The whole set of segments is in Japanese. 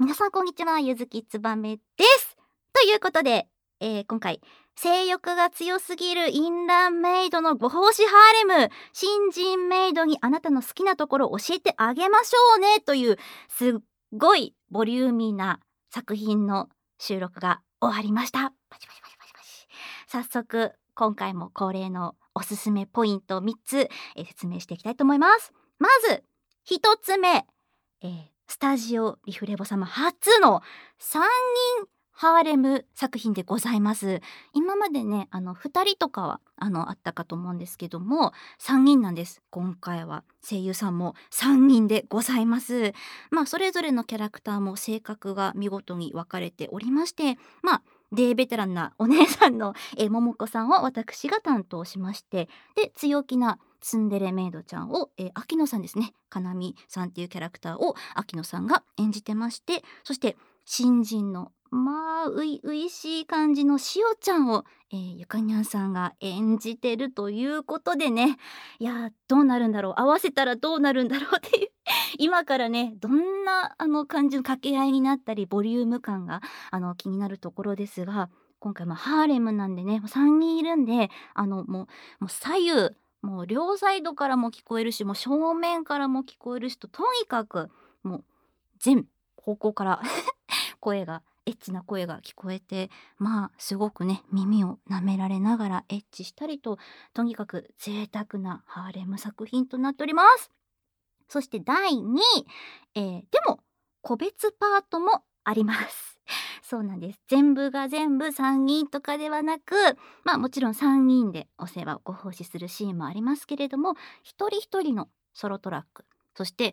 皆さんこんにちは、ゆずきつばめです。ということで、今回性欲が強すぎるインランメイドのご奉仕ハーレム、新人メイドにあなたの好きなところを教えてあげましょうねというすっごいボリューミーな作品の収録が終わりました。パチパチパチパチパチ。早速今回も恒例のおすすめポイント3つ、説明していきたいと思います。まず1つ目、スタジオリフレボ様初の3人ハーレム作品でございます。今までね2人とかはあったかと思うんですけども、3人なんです。今回は声優さんも3人でございます。それぞれのキャラクターも性格が見事に分かれておりまして、デーベテランなお姉さんの桃子さんを私が担当しまして、で強気なツンデレメイドちゃんを、秋野さんですね、かなみさんっていうキャラクターを秋野さんが演じてまして、そして新人の初々しい感じのしおちゃんを、ゆかにゃんさんが演じてるということでね、いやどうなるんだろう、合わせたらどうなるんだろうっていう今からねどんな感じの掛け合いになったりボリューム感が気になるところですが、今回ハーレムなんでね3人いるんでもう左右もう両サイドからも聞こえるし、もう正面からも聞こえるしと、とにかくもう全方向から声がエッチな声が聞こえて、すごくね耳を舐められながらエッチしたりと、とにかく贅沢なハーレム作品となっております。そして第2位、でも個別パートもありますそうなんです。全部が全部3人とかではなく、もちろん3人でお世話をご奉仕するシーンもありますけれども、一人一人のソロトラック、そして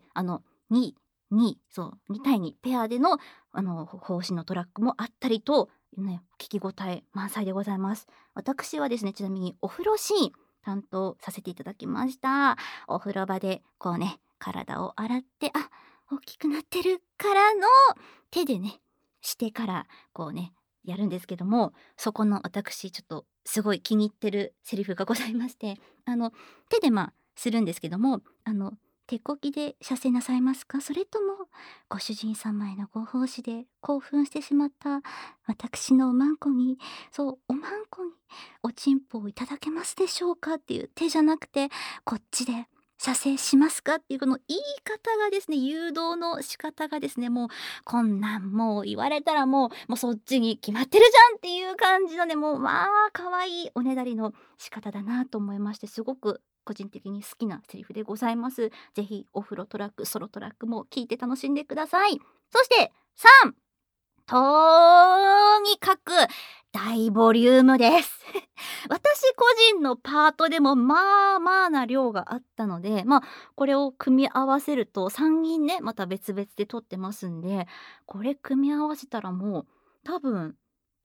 2対2ペアでの奉仕のトラックもあったりと、聞き応え満載でございます。私はですね、ちなみにお風呂シーン担当させていただきました。お風呂場でこうね体を洗って、大きくなってるからの手でねしてからこうねやるんですけども、そこの私ちょっとすごい気に入ってるセリフがございまして、手でするんですけども、手こぎで射精なさいますか、それともご主人様へのご奉仕で興奮してしまった私のおまんこに、そうおまんこにおちんぽをいただけますでしょうかっていう、手じゃなくてこっちで射精しますかっていうこの言い方がですね、誘導の仕方がですね、もうこんなんもう言われたらもうそっちに決まってるじゃんっていう感じのね、もう可愛いおねだりの仕方だなと思いまして、すごく個人的に好きなセリフでございます。ぜひお風呂トラックソロトラックも聞いて楽しんでください。そして3、とにかく大ボリュームです私個人のパートでもな量があったので、これを組み合わせると3人ねまた別々で撮ってますんで、これ組み合わせたらもう多分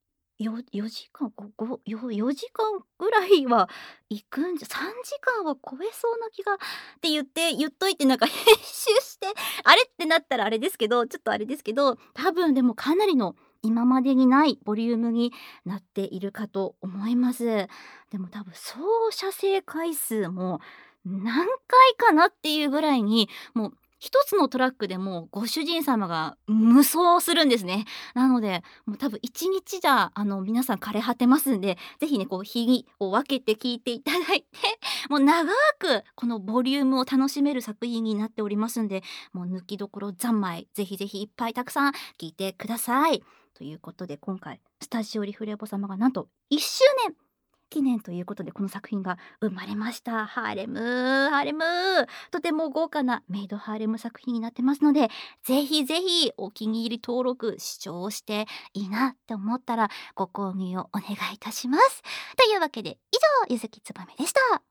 4時間4時間ぐらいは行くんじゃ、3時間は超えそうな気がって言っといて、なんか編集してあれってなったらあれですけど、ちょっとあれですけど、多分でもかなりの今までにないボリュームになっているかと思います。でも多分総射精回数も何回かなっていうぐらいに、もう一つのトラックでもご主人様が無双するんですね。なのでもう多分1日じゃ皆さん枯れ果てますんで、ぜひねこう日を分けて聞いていただいてもう長くこのボリュームを楽しめる作品になっておりますんで、もう抜きどころ三昧、ぜひぜひいっぱいたくさん聞いてください。ということで今回スタジオリフレボ様がなんと1周年記念ということでこの作品が生まれました。ハーレムとても豪華なメイドハーレム作品になってますので、ぜひぜひお気に入り登録視聴していいなって思ったらご購入をお願いいたします。というわけで以上、ゆずきつばめでした。